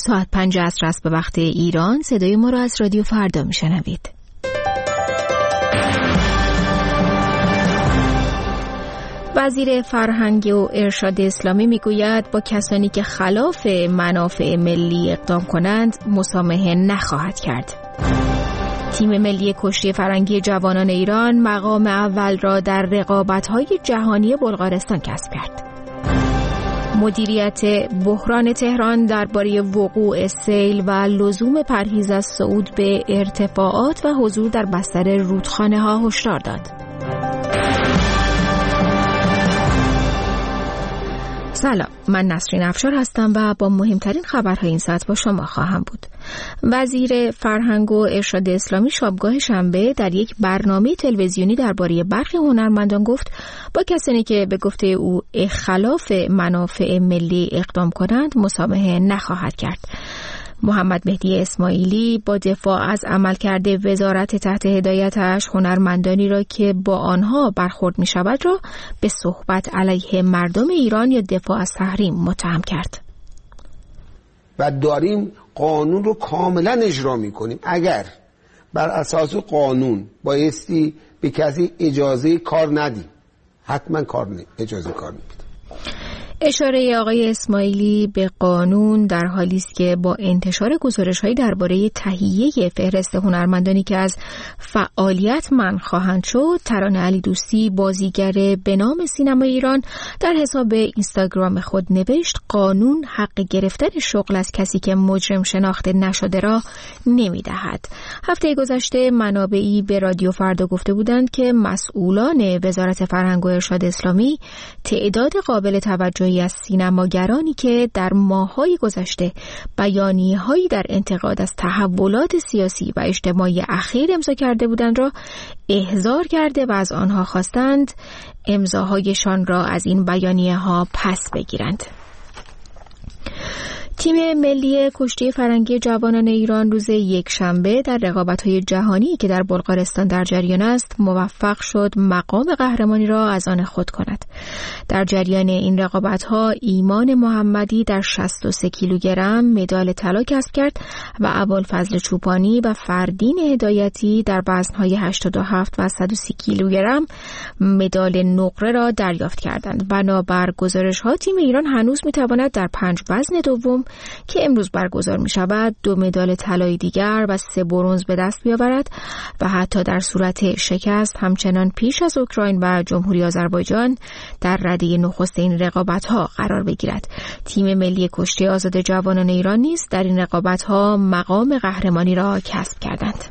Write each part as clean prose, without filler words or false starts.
ساعت 5 عصر است به وقت ایران. صدای ما را از رادیو فردا میشنوید. وزیر فرهنگ و ارشاد اسلامی میگوید با کسانی که خلاف منافع ملی اقدام کنند مسامحه نخواهد کرد. تیم ملی کشتی فرنگی جوانان ایران مقام اول را در رقابت‌های جهانی بلغارستان کسب کرد. مدیریت بحران تهران درباره وقوع سیل و لزوم پرهیز از صعود به ارتفاعات و حضور در بستر رودخانه‌ها هشدار داد. سلام، من نسرین افشار هستم و با مهمترین خبرهای این ساعت با شما خواهم بود. وزیر فرهنگ و ارشاد اسلامی شبگاه شنبه در یک برنامه تلویزیونی درباره برخی هنرمندان گفت با کسانی که به گفته او خلاف منافع ملی اقدام کنند مسامحه نخواهد کرد. محمد مهدی اسماعیلی با دفاع از عملکرد وزارت تحت هدایتش هنرمندانی را که با آنها برخورد می شود را به صحبت علیه مردم ایران یا دفاع از تحریم متهم کرد. و داریم قانون رو کاملا اجرا می کنیم. اگر بر اساس قانون بایستی به کسی اجازه کار ندیم، حتما اجازه کار نمیدیم. اشاره آقای اسماعیلی به قانون در حالی است که با انتشار گزارش‌هایی درباره تهیه فهرست هنرمندانی که از فعالیت منع خواهند شد، ترانه علی دوستی بازیگر به نام سینما ایران در حساب اینستاگرام خود نوشت قانون حق گرفتن شغل از کسی که مجرم شناخته نشده را نمی‌دهد. هفته گذشته منابعی به رادیو فردا گفته بودند که مسئولان وزارت فرهنگ و ارشاد اسلامی تعداد قابل توجهی از سینماگرانی که در ماه‌های گذشته بیانیه‌هایی در انتقاد از تحولات سیاسی و اجتماعی اخیر امضا کرده بودند را احضار کرده و از آنها خواستند امضاهایشان را از این بیانیه‌ها پس بگیرند. تیم ملی کشتی فرنگی جوانان ایران روز یکشنبه در رقابت‌های جهانی که در بلغارستان در جریان است موفق شد مقام قهرمانی را از آن خود کند. در جریان این رقابت‌ها ایمان محمدی در 63 کیلوگرم مدال طلا کسب کرد و ابوالفضل چوپانی و فردین هدایتی در وزن‌های 87 و 130 کیلوگرم مدال نقره را دریافت کردند. بنابر گزارش‌ها تیم ایران هنوز می‌تواند در 5 وزن دوم که امروز برگزار می شود 2 مدال طلای دیگر و 3 برنز به دست بیاورد و حتی در صورت شکست همچنان پیش از اوکراین و جمهوری آذربایجان در رده نخست این رقابت‌ها قرار بگیرد. تیم ملی کشتی آزاد جوانان ایران نیز در این رقابت‌ها مقام قهرمانی را کسب کردند.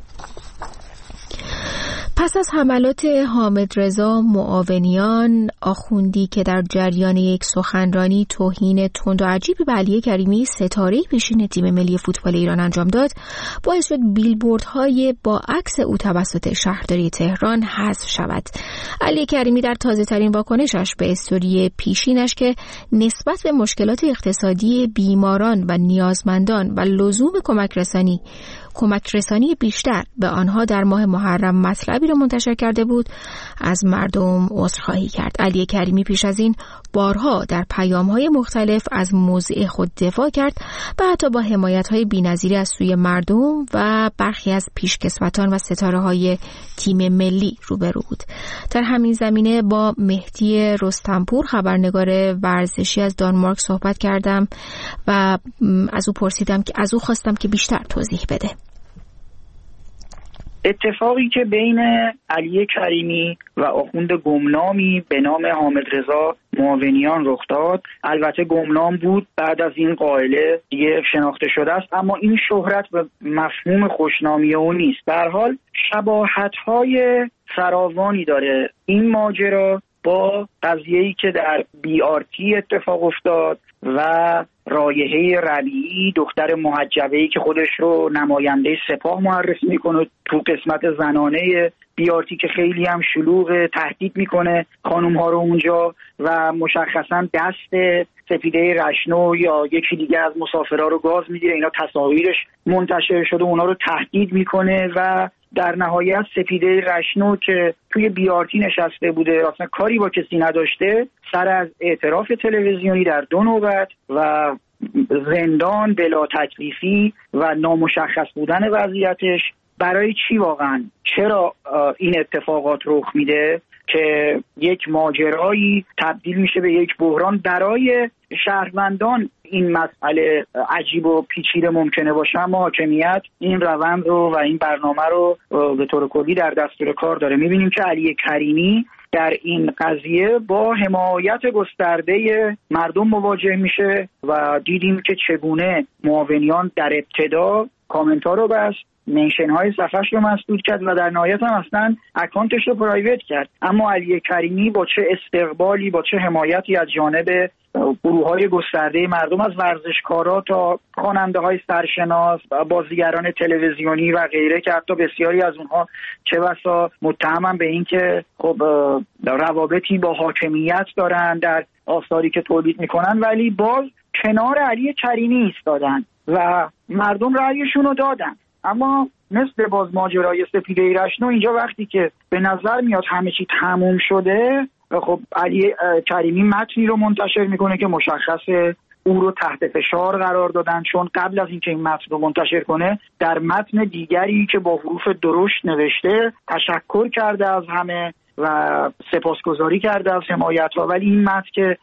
پس از حملات حامد رضا معاونیان آخوندی که در جریان یک سخنرانی توهین تند و عجیبی به علی کریمی ستاره پیشین تیم ملی فوتبال ایران انجام داد، باعث شد بیلبوردهای با عکس او توسط شهرداری تهران حذف شود. علی کریمی در تازه‌ترین واکنشش به استوری پیشینش که نسبت به مشکلات اقتصادی بیماران و نیازمندان و لزوم کمک رسانی بیشتر به آنها در ماه محرم مطلبی را منتشر کرده بود، از مردم عذرخواهی کرد. علی کریمی پیش از این بارها در پیام‌های مختلف از موضع خود دفاع کرد و حتی با حمایت‌های بی‌نظیری از سوی مردم و برخی از پیشکسوتان و ستاره‌های تیم ملی روبرو بود. در همین زمینه با مهدی رستمپور خبرنگار ورزشی از دانمارک صحبت کردم و از او خواستم که بیشتر توضیح بده. اتفاقی که بین علی کریمی و آخوند گمنامی به نام حامد رضا معاونیان رخ داد، البته گمنام بود، بعد از این قائله دیگه شناخته شده است، اما این شهرت به مفهوم خوشنامی او نیست. به هر حال شباهت‌های فراوانی داره این ماجرا با قضیه‌ای که در BRT اتفاق افتاد و رایحه ربیعی، دختر محجبه‌ای که خودش رو نماینده سپاه معرفی میکنه تو قسمت زنانه BRT که خیلی هم شلوغ، تهدید میکنه خانوم‌ها رو اونجا و مشخصا دست سپیده رشنو یا یکی دیگه از مسافرها رو گاز میگیره. اینا تصاویرش منتشر شده، اونا رو تهدید میکنه و در نهایت سپیده رشنو که توی BRT نشسته بوده، اصلا کاری با کسی نداشته، سر از اعتراف تلویزیونی در 2 نوبت و زندان، بلا تکلیفی و نامشخص بودن وضعیتش برای چی واقعا؟ چرا این اتفاقات رخ میده که یک ماجرایی تبدیل میشه به یک بحران؟ برای شهروندان این مسئله عجیب و پیچیده ممکنه باشه، اما حاکمیت این روند رو و این برنامه رو به طور کلی در دستور کار داره. میبینیم که علی کریمی در این قضیه با حمایت گسترده مردم مواجه میشه و دیدیم که چگونه معاونیان در ابتدا کامنت ها رو بست، منشن های صفحش رو مسدود کرد و در نهایت هم اصلا اکانتش رو پرایوت کرد. اما علی کریمی با چه استقبالی، با چه حمایتی از جانب گروه های گسترده مردم، از ورزشکارا تا خواننده های سرشناس، بازیگران تلویزیونی و غیره که حتی بسیاری از اونها چه بسا متهمن به این که خب روابطی با حاکمیت دارن در آثاری که تولید میکنن، ولی باز کنار علی کریمی ایستادن و مردم رأیشون رو دادن. اما مثل باز ماجرای سپید ایرشنو، اینجا وقتی که به نظر میاد همه چی تموم شده، خب علی کریمی متنی رو منتشر میکنه که مشخصه او رو تحت فشار قرار دادن، چون قبل از اینکه این متن رو منتشر کنه در متن دیگری که با حروف درشت نوشته تشکر کرده از همه و سپاسگزاری کرده از حمایت‌ها، ولی این متن که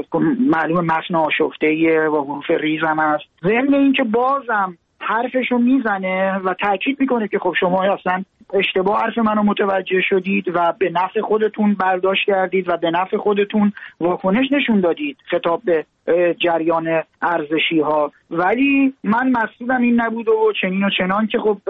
معلوم متن آشفته‌ایه و حروف ریز هم هست، ضمن اینکه بازم حرفشو میزنه و تاکید میکنه که خب شما اصلا اشتباه حرف منو متوجه شدید و به نفع خودتون برداشت کردید و به نفع خودتون واکنش نشون دادید خطاب به جریان ارزشی ها، ولی من مقصودم این نبود و چنین و چنان که خب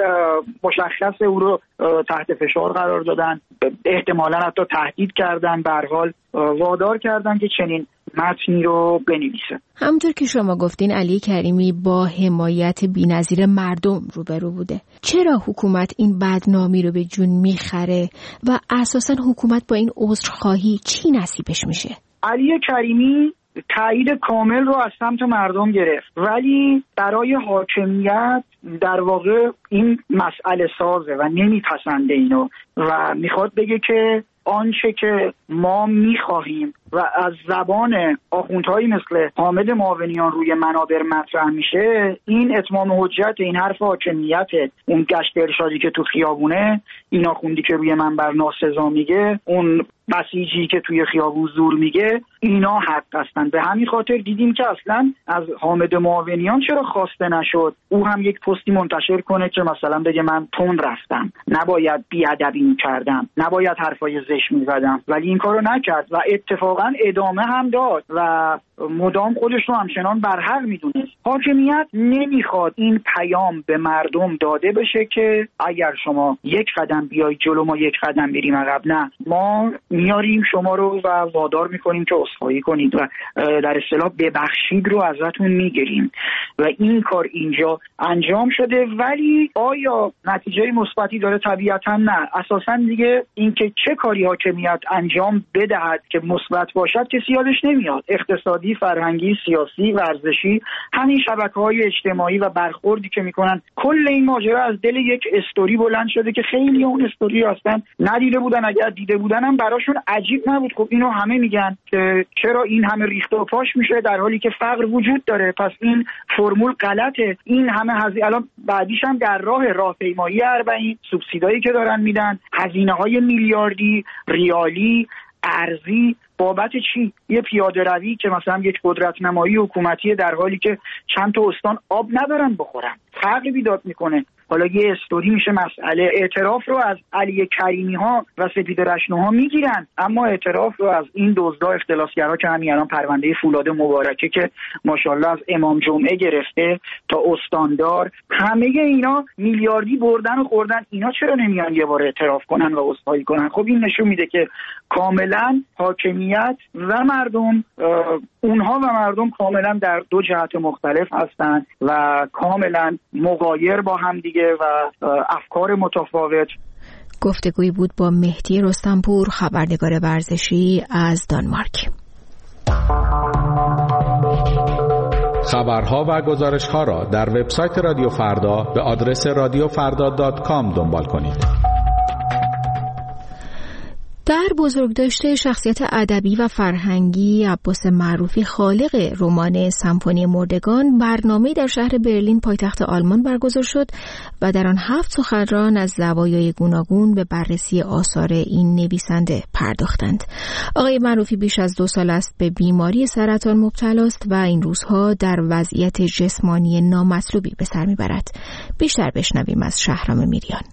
مشخص او رو تحت فشار قرار دادن، احتمالاً حتی تهدید کردن، به هر حال وادار کردن که چنین متنی رو بنویسه. همونطور که شما گفتین علی کریمی با حمایت بی‌نظیر مردم روبرو بوده. چرا حکومت این بدنامی رو به جون میخره و اساساً حکومت با این عذرخواهی چی نصیبش میشه؟ علی کریمی تایید کامل رو از سمت مردم گرفت، ولی برای حاکمیت در واقع این مسئله سازه و نمیپسنده اینو و میخواد بگه که آنچه که ما میخواهیم و از زبان آخوندهایی مثل حامد معاونیان روی منابر مطرح میشه، این اتمام حجت، این حرف حاکمیت، اون گشت ارشادی که تو خیابونه، این آخوندی که روی منبر ناسزا میگه، اون بسیجی که توی خیابون زور میگه، اینا حق هستن. به همین خاطر دیدیم که اصلا از حامد معاونیان چرا خواسته نشد او هم یک پستی منتشر کنه که مثلا بگه من تند رفتم، نباید بیادبی میکردم، نباید حرفای زشت میزدم، ولی این کارو نکرد و اتفاقا ادامه هم داد و مدام خودش رو همچنان برحق میدونست. حاکمیت نمیخواد این پیام به مردم داده بشه که اگر شما یک قدم بیای جلو ما یک قدم بریم عقب، نه، ما میاریم شما رو و وادار میکنیم که عذرخواهی کنید و در اصطلاح ببخشید رو ازتون میگیریم و این کار اینجا انجام شده. ولی آیا نتیجه مثبتی داره؟ طبیعتا نه. اساسا دیگه اینکه چه کاری حاکمیت انجام بدهد که مثبت باشد کسی یادش نمیاد. اقتصادی، فرهنگی، سیاسی، ورزشی، همین شبکه‌های اجتماعی و برخوردی که میکنن، کل این ماجرا از دل یک استوری بلند شده که خیلی اون استوری اصلا ندیده بودن، اگر دیده بودن هم براشون عجیب نبود. خب اینو همه میگن که چرا این همه ریخته و پاش میشه در حالی که فقر وجود داره، پس این فرمول غلطه. این همه الان بعدیش هم در راهپیمایی اربعین سوبسیدایی که دارن میدن، هزینه‌های میلیاردی ریالی ارزی، بابت چی؟ یه پیاده روی که مثلا یک قدرت نمایی حکومتی در حالی که چند تا استان آب ندارن بخورن، فقر بیداد میکنه. حالا یه استوری میشه مسئله. اعتراف رو از علی کریمی ها و سپید رشنوها میگیرن، اما اعتراف رو از این دزدا اختلاسگرا که همین الان پرونده فولاد مبارکه که ماشاءالله از امام جمعه گرفته تا استاندار، همه اینا میلیاردی بردن و خوردن، اینا چرا نمیان یه بار اعتراف کنن و عذرخواهی کنن؟ خب این نشون میده که کاملا حاکمیت و مردم، اونها و مردم کاملا در دو جهت مختلف هستن و کاملا مغایر با هم دیگه و افکار متفاوت. گفتگویی بود با مهدی رستمپور، خبرنگار ورزشی از دانمارک. خبرها و گزارش‌ها را در وبسایت رادیو فردا به آدرس radiofarda.com دنبال کنید. در بزرگداشت شخصیت ادبی و فرهنگی عباس معروفی خالق رمان سمفونی مردگان، برنامه‌ای در شهر برلین پایتخت آلمان برگزار شد و در آن 7 سخنران از زوایای گوناگون به بررسی آثار این نویسنده پرداختند. آقای معروفی بیش از 2 سال است به بیماری سرطان مبتلا است و این روزها در وضعیت جسمانی نامطلوبی به سر میبرد. بیشتر بشنویم از شهرام میریان.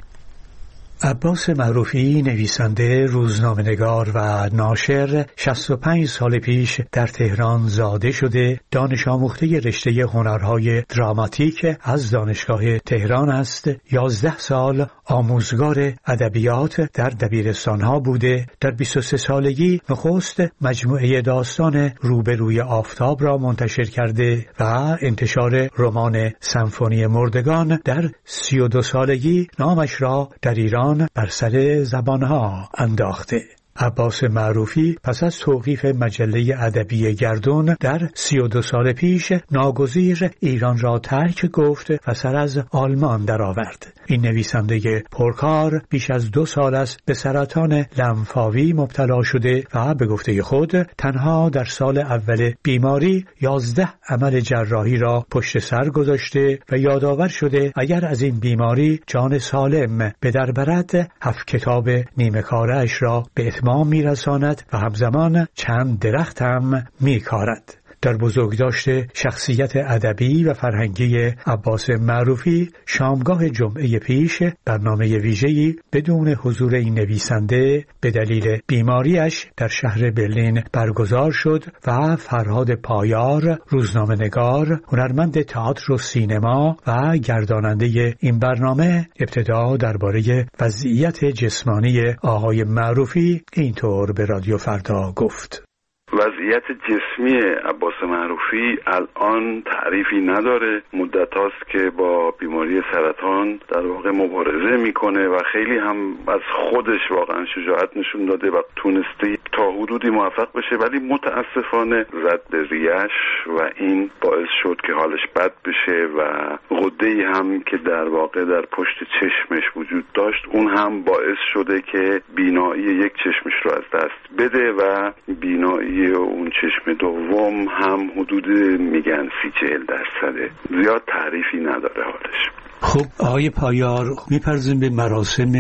عباس معروفی نویسنده، روزنامه‌نگار و ناشر 65 سال پیش در تهران زاده شده، دانش آموخته رشته هنرهای دراماتیک از دانشگاه تهران است. 11 سال آموزگار ادبیات در دبیرستانها بوده. در 23 سالگی نخست مجموعه داستان روبروی آفتاب را منتشر کرده و انتشار رمان سمفونی مردگان در 32 سالگی نامش را در ایران بر سر زبانها انداخته. عباس معروفی پس از توقیف مجله ادبی گردون در 32 سال پیش ناگزیر ایران را ترک گفت و سر از آلمان درآورد. این نویسنده پرکار بیش از 2 سال است به سرطان لنفاوی مبتلا شده و به گفته خود تنها در سال اول بیماری 11 عمل جراحی را پشت سر گذاشته و یادآور شده اگر از این بیماری جان سالم به در برد 7 کتاب نیمه کاره‌اش را به اتمام میرساند و همزمان چند درخت هم میکارد. در بزرگداشت شخصیت ادبی و فرهنگی عباس معروفی شامگاه جمعه پیش برنامه ویژه‌ای بدون حضور این نویسنده به دلیل بیماریش در شهر برلین برگزار شد و فرهاد پایار، روزنامه‌نگار، هنرمند تئاتر و سینما و گرداننده این برنامه ابتدا درباره وضعیت جسمانی آقای معروفی اینطور به رادیو فردا گفت: وضعیت جسمی عباس معروفی الان تعریفی نداره. مدت هاست که با بیماری سرطان در واقع مبارزه میکنه و خیلی هم از خودش واقعا شجاعت نشون داده و تونسته تا حدودی موفق بشه، ولی متاسفانه زد به ریش و این باعث شد که حالش بد بشه و غده‌ای هم که در واقع در پشت چشمش وجود داشت اون هم باعث شده که بینایی یک چشمش رو از دست بده و بینایی اون چشم دوم هم حدود میگن 30-40%. زیاد تعریفی نداره حالش. خب آقای پایار، میپرزیم به مراسم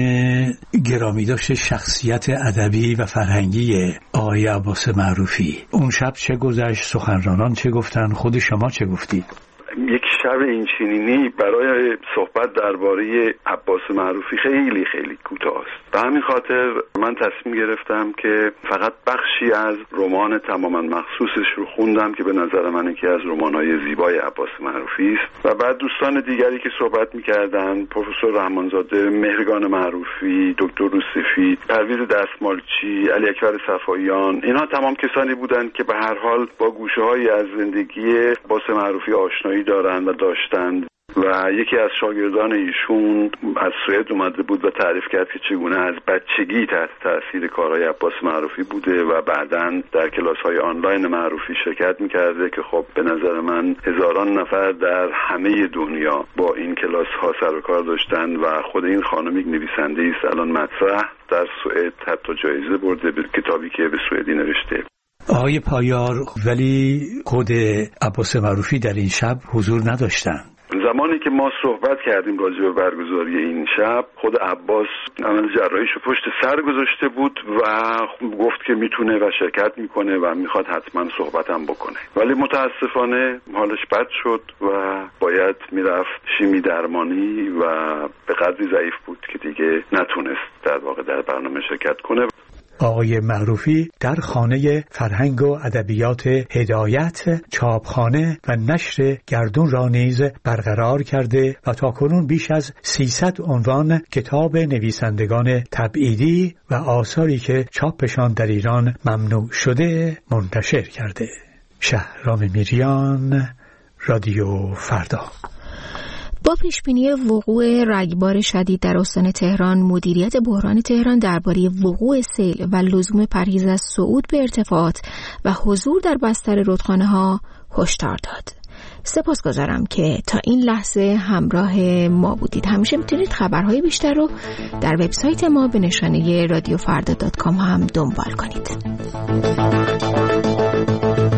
گرامی داشته شخصیت ادبی و فرهنگی آقای عباس معروفی. اون شب چه گذشت؟ سخنرانان چه گفتن؟ خود شما چه گفتید؟ یک شب این چنینی برای صحبت درباره عباس معروفی خیلی خیلی کوتاه است. به همین خاطر من تصمیم گرفتم که فقط بخشی از رمان تماما مخصوصش رو خوندم که به نظر من یکی از رمان‌های زیبای عباس معروفی است و بعد دوستان دیگری که صحبت می‌کردن، پروفسور رحمانزاده، مهرگان معروفی، دکتر روسفید، پرویز دستمالچی، علی اکبر صفاییان، اینها تمام کسانی بودند که به هر حال با گوشه‌هایی از زندگی عباس معروفی آشنایی دارند و داشتند و یکی از شاگردان ایشون از سوئد اومده بود و تعریف کرد که چگونه از بچگی تحت تاثیر کارهای عباس معروفی بوده و بعداً در کلاس‌های آنلاین معروفی شرکت می‌کرده که خب به نظر من هزاران نفر در همه دنیا با این کلاس‌ها سر و کار داشتن و خود این خانم یک نویسنده‌ای است الان مطرح در سوئد، حتی جایزه برده به کتابی که به سوئدی نوشته. آقای پایار، ولی خود عباس معروفی در این شب حضور نداشتن. زمانی که ما صحبت کردیم راجع به برگزاری این شب، خود عباس عمل جراحیشو پشت سر گذاشته بود و گفت که میتونه و شرکت میکنه و میخواد حتما صحبتم بکنه، ولی متاسفانه حالش بد شد و باید میرفت شیمی درمانی و به قدری ضعیف بود که دیگه نتونست در واقع در برنامه شرکت کنه. آقای معروفی در خانه فرهنگ و ادبیات هدایت چاپخانه و نشر گردون را نیز برقرار کرده و تاکنون بیش از 300 عنوان کتاب نویسندگان تبعیدی و آثاری که چاپشان در ایران ممنوع شده منتشر کرده. شهرام میریان، رادیو فردا. با پیشبینی وقوع رگبار شدید در استان تهران، مدیریت بحران تهران درباره وقوع سیل و لزوم پرهیز از صعود به ارتفاعات و حضور در بستر رودخانه‌ها هشدار داد. سپاسگزارم که تا این لحظه همراه ما بودید. همیشه میتونید خبرهای بیشتر رو در وبسایت ما به نشانه رادیوفردا.com هم دنبال کنید.